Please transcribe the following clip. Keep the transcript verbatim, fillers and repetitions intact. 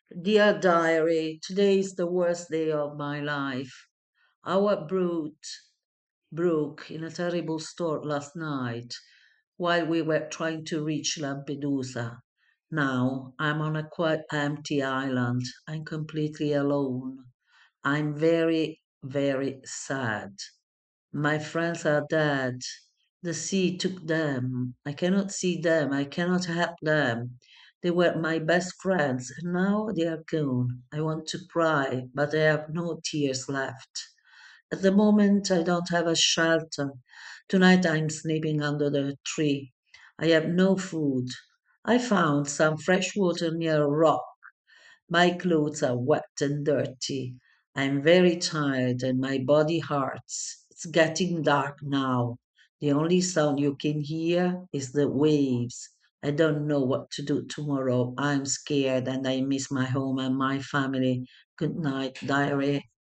Dear diary, today is the worst day of my life. Our brute broke in a terrible storm last night while we were trying to reach Lampedusa. Now I'm on a quite empty island. I'm completely alone. I'm very, very sad. My friends are dead. The sea took them. I cannot see them. I cannot help them. They were my best friends, and now they are gone. I want to cry, but I have no tears left. At the moment, I don't have a shelter. Tonight, I'm sleeping under the tree. I have no food. I found some fresh water near a rock. My clothes are wet and dirty. I'm very tired and my body hurts. It's getting dark now. The only sound you can hear is the waves. I don't know what to do tomorrow. I'm scared and I miss my home and my family. Good night, diary.